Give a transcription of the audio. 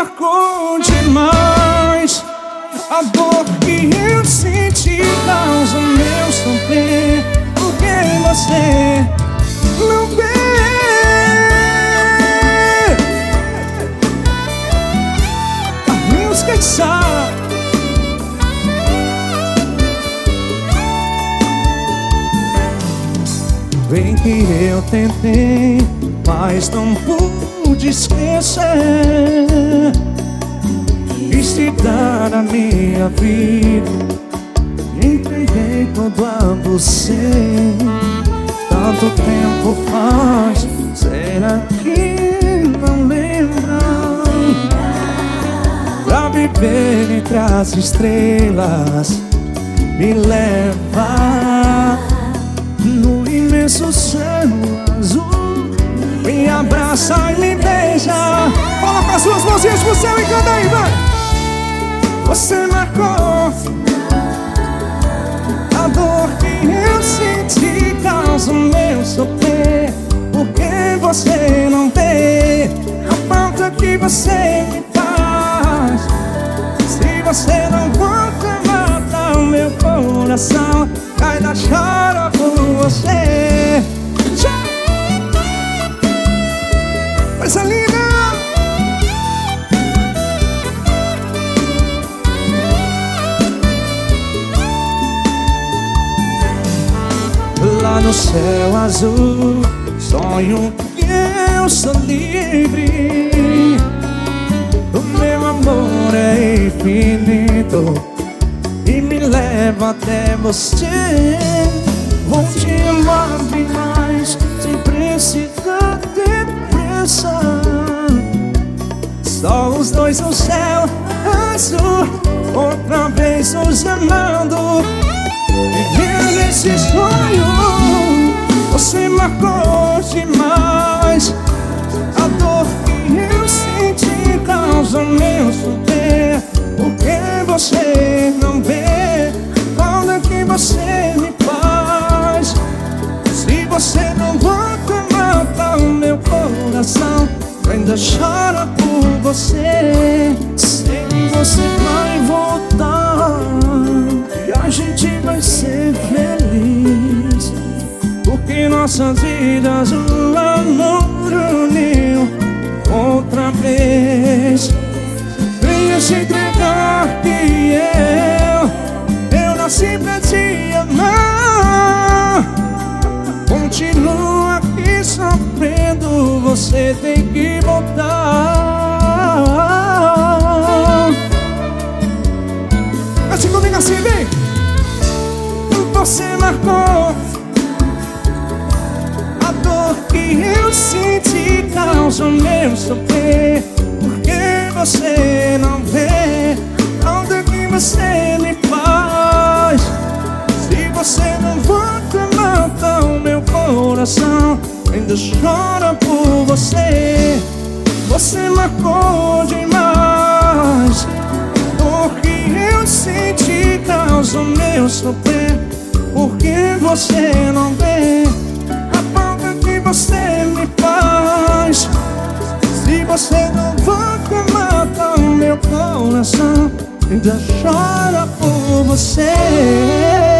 marcou demais. A dor que eu senti causa meu sofrer, porque você não vê. A música que sabe. Bem que eu tentei, mas não pude esquecer. Quis te dar a minha vida, entreguei tudo a você. Tanto tempo faz, será que não lembra? Pra viver entre as estrelas, me leva no imenso céu azul, me abraça e me beija. Coloca as suas mãozinhas pro céu e canta aí, vai! Você marcou a dor que eu senti, causa o meu sofrer, porque você não vê a falta que você me faz. Se você não volta, mata o meu coração, ainda chora por você. Coisa linda! Lá no céu azul, sonho que eu sou livre. O meu amor é infinito e me leva até você. Vou te amar bem mais, sem precisar ter pressa. Só os dois no céu azul, outra vez nos amando, vivendo esse sonho. Você marcou demais. A dor que eu senti causa meu sofrer, porque você não vê falta que você me faz. Se você não volta, mata o meu coração, ainda chora por você. Sei que você vai voltar e a gente vai ser feliz, porque nossas vidas o amor uniu outra vez. Venha se entregar que eu nasci pra te amar. Continua aqui sofrendo, você tem que voltar. Cante comigo assim, vem! Você marcou a dor que eu senti, causa o meu sofrer, porque você não vê falta que você me faz. Se você não volta, mata o meu coração, ainda chora por você. Você marcou demais. A dor que eu senti causa o meu sofrer, porque você não vê a falta que você me faz. Se você não volta, mata o meu coração, ainda chora por você.